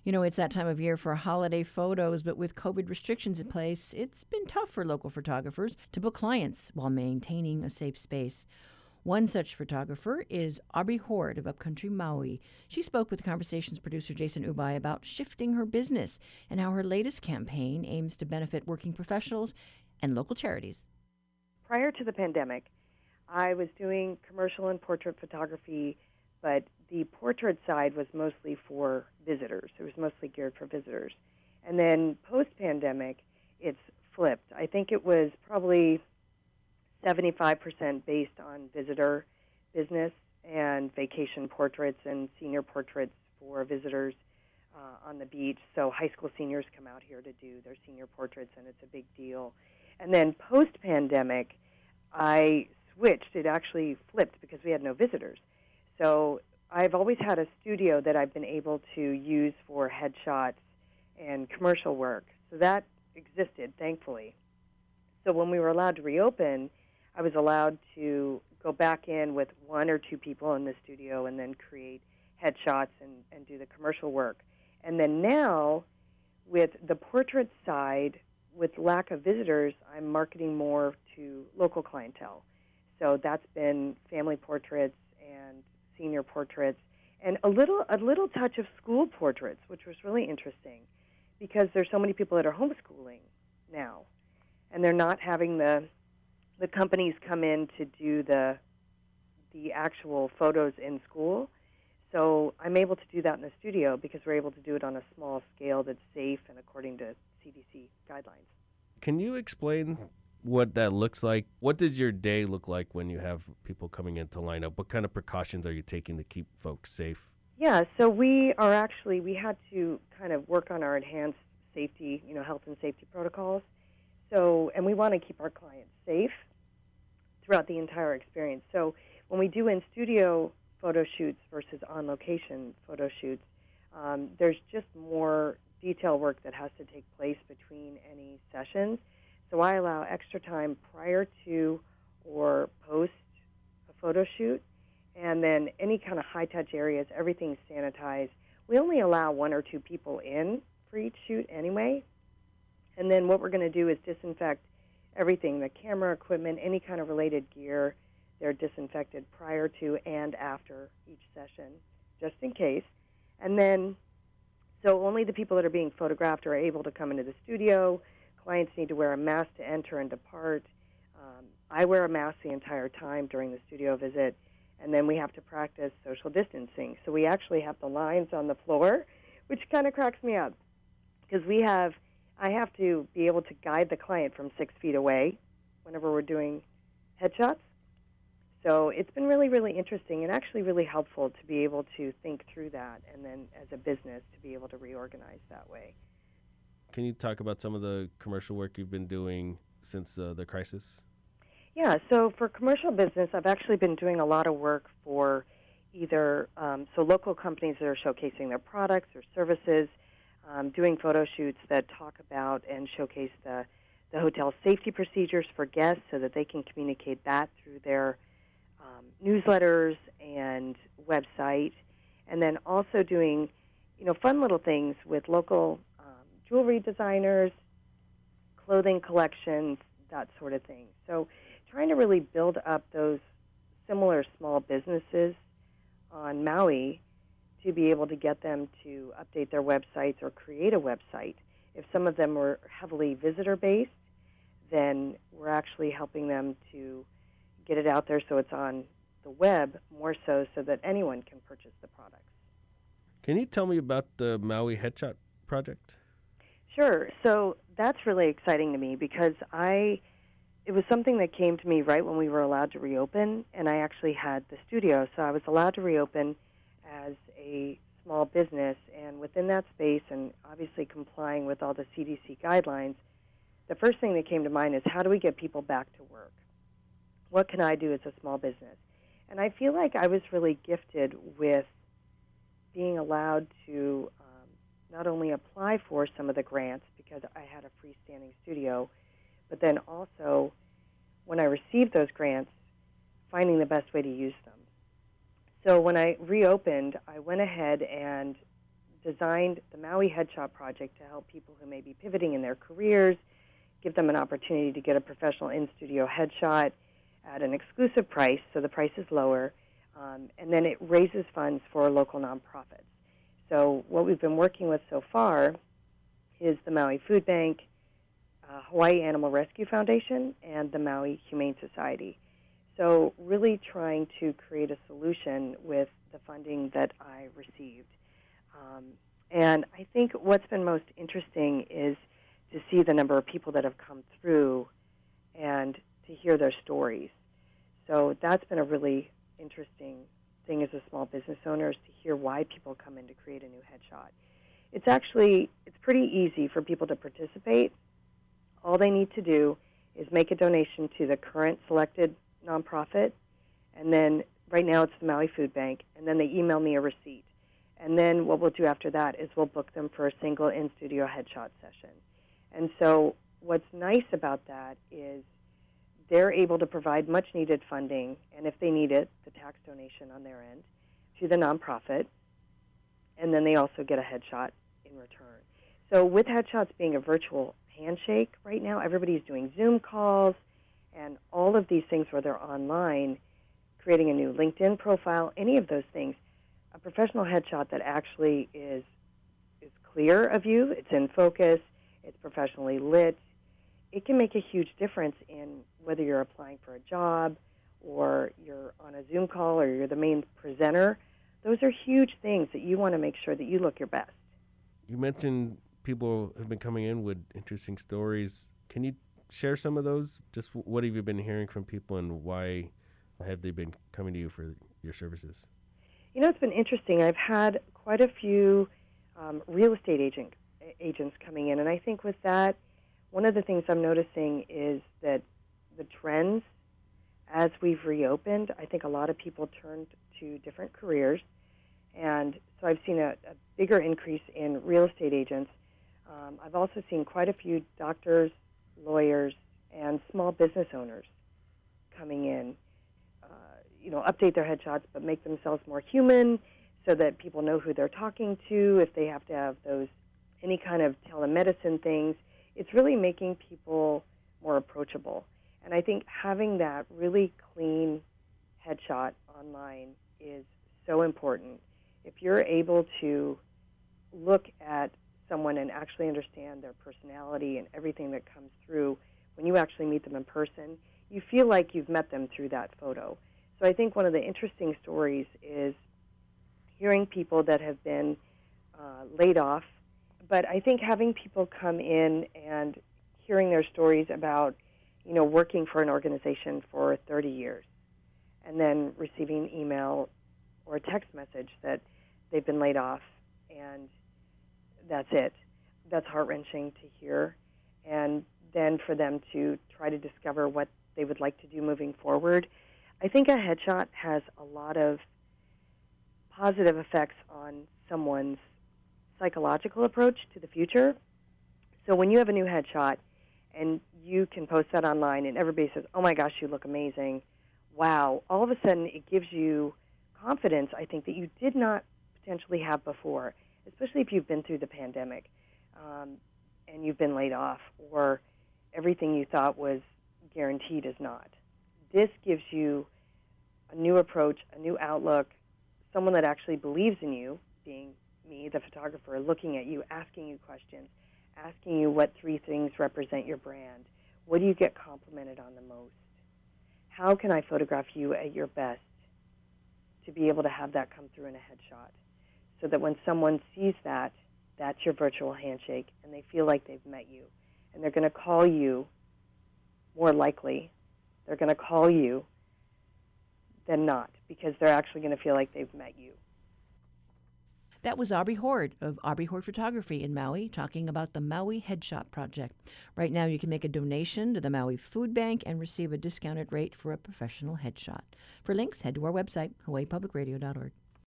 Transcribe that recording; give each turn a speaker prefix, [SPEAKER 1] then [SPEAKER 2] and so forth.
[SPEAKER 1] You know, it's that time of year for holiday photos, but with COVID restrictions in place, it's been tough for local photographers to book clients while maintaining a safe space. One such photographer is Aubrey Horde of Upcountry Maui. She spoke with Conversations producer Jason Ubai about shifting her business and how her latest campaign aims to benefit working professionals and local charities.
[SPEAKER 2] Prior to the pandemic, I was doing commercial and portrait photography, but the portrait side was mostly for visitors. It was mostly geared for visitors. And then post-pandemic, it's flipped. I think it was probably 75% based on visitor business and vacation portraits and senior portraits for visitors on the beach. So high school seniors come out here to do their senior portraits, and it's a big deal. And then post-pandemic, I switched. It actually flipped because we had no visitors. So I've always had a studio that I've been able to use for headshots and commercial work. So that existed, thankfully. So when we were allowed to reopen, I was allowed to go back in with one or two people in the studio and then create headshots and do the commercial work. And then now, with the portrait side, with lack of visitors, I'm marketing more to local clientele. So that's been family portraits and senior portraits, and a little touch of school portraits, which was really interesting because there's so many people that are homeschooling now, and they're not having the companies come in to do the actual photos in school. So I'm able to do that in the studio because we're able to do it on a small scale that's safe and according to CDC guidelines.
[SPEAKER 3] Can you explain what that looks like? What does your day look like when you have people coming in to line up? What kind of precautions are you taking to keep folks safe?
[SPEAKER 2] Yeah, so we had to kind of work on our enhanced safety, health and safety protocols. So, and we want to keep our clients safe throughout the entire experience. So when we do in-studio photo shoots versus on-location photo shoots, there's just more detail work that has to take place between any sessions. So I allow extra time prior to or post a photo shoot, and then any kind of high-touch areas, everything's sanitized. We only allow one or two people in for each shoot anyway, and then what we're going to do is disinfect everything, the camera equipment, any kind of related gear. They're disinfected prior to and after each session, just in case. And then, so only the people that are being photographed are able to come into the studio. Clients need to wear a mask to enter and depart. I wear a mask the entire time during the studio visit, and then we have to practice social distancing. So we actually have the lines on the floor, which kind of cracks me up because I have to be able to guide the client from 6 feet away whenever we're doing headshots. So it's been really, really interesting and actually really helpful to be able to think through that and then as a business to be able to reorganize that way.
[SPEAKER 3] Can you talk about some of the commercial work you've been doing since the crisis?
[SPEAKER 2] Yeah, so for commercial business, I've actually been doing a lot of work for either local companies that are showcasing their products or services, doing photo shoots that talk about and showcase the hotel safety procedures for guests so that they can communicate that through their newsletters and website, and then also doing fun little things with local jewelry designers, clothing collections, that sort of thing. So trying to really build up those similar small businesses on Maui to be able to get them to update their websites or create a website. If some of them were heavily visitor-based, then we're actually helping them to get it out there so it's on the web more so that anyone can purchase the products.
[SPEAKER 3] Can you tell me about the Maui Headshot Project?
[SPEAKER 2] Sure. So that's really exciting to me because it was something that came to me right when we were allowed to reopen, and I actually had the studio. So I was allowed to reopen as a small business, and within that space and obviously complying with all the CDC guidelines, the first thing that came to mind is how do we get people back to work? What can I do as a small business? And I feel like I was really gifted with being allowed to not only apply for some of the grants because I had a freestanding studio, but then also when I received those grants, finding the best way to use them. So when I reopened, I went ahead and designed the Maui Headshot Project to help people who may be pivoting in their careers, give them an opportunity to get a professional in-studio headshot at an exclusive price, so the price is lower, and then it raises funds for local nonprofits. So what we've been working with so far is the Maui Food Bank, Hawaii Animal Rescue Foundation, and the Maui Humane Society. So really trying to create a solution with the funding that I received. And I think what's been most interesting is to see the number of people that have come through and to hear their stories. So that's been a really interesting thing as a small business owner, is to hear why people come in to create a new headshot. It's pretty easy for people to participate. All they need to do is make a donation to the current selected nonprofit, and then right now it's the Maui Food Bank, and then they email me a receipt. And then what we'll do after that is we'll book them for a single in-studio headshot session. And so what's nice about that is they're able to provide much-needed funding, and if they need it, the tax donation on their end, to the nonprofit, and then they also get a headshot in return. So with headshots being a virtual handshake right now, everybody's doing Zoom calls and all of these things where they're online, creating a new LinkedIn profile, any of those things. A professional headshot that actually is clear of you, it's in focus, it's professionally lit, it can make a huge difference in whether you're applying for a job or you're on a Zoom call or you're the main presenter. Those are huge things that you want to make sure that you look your best.
[SPEAKER 3] You mentioned people have been coming in with interesting stories. Can you share some of those? Just what have you been hearing from people, and why have they been coming to you for your services?
[SPEAKER 2] You know, it's been interesting. I've had quite a few real estate agents coming in, and I think with that, one of the things I'm noticing is that the trends, as we've reopened, I think a lot of people turned to different careers, and so I've seen a bigger increase in real estate agents. I've also seen quite a few doctors, lawyers, and small business owners coming in, update their headshots, but make themselves more human so that people know who they're talking to. If they have to have any kind of telemedicine things, it's really making people more approachable. And I think having that really clean headshot online is so important. If you're able to look at someone and actually understand their personality and everything that comes through when you actually meet them in person, you feel like you've met them through that photo. So I think one of the interesting stories is hearing people that have been laid off, but I think having people come in and hearing their stories about, working for an organization for 30 years and then receiving an email or a text message that they've been laid off and that's it. That's heart-wrenching to hear. And then for them to try to discover what they would like to do moving forward. I think a headshot has a lot of positive effects on someone's psychological approach to the future. So when you have a new headshot and you can post that online and everybody says, oh my gosh, you look amazing, wow, all of a sudden it gives you confidence, I think, that you did not potentially have before, especially if you've been through the pandemic and you've been laid off or everything you thought was guaranteed is not. This gives you a new approach, a new outlook, someone that actually believes in you, being me, the photographer, looking at you, asking you questions, asking you what 3 things represent your brand. What do you get complimented on the most? How can I photograph you at your best to be able to have that come through in a headshot so that when someone sees that, that's your virtual handshake and they feel like they've met you. And they're going to call you, more likely, they're going to call you than not, because they're actually going to feel like they've met you.
[SPEAKER 1] That was Aubrey Horde of Aubrey Horde Photography in Maui talking about the Maui Headshot Project. Right now you can make a donation to the Maui Food Bank and receive a discounted rate for a professional headshot. For links, head to our website, hawaiipublicradio.org.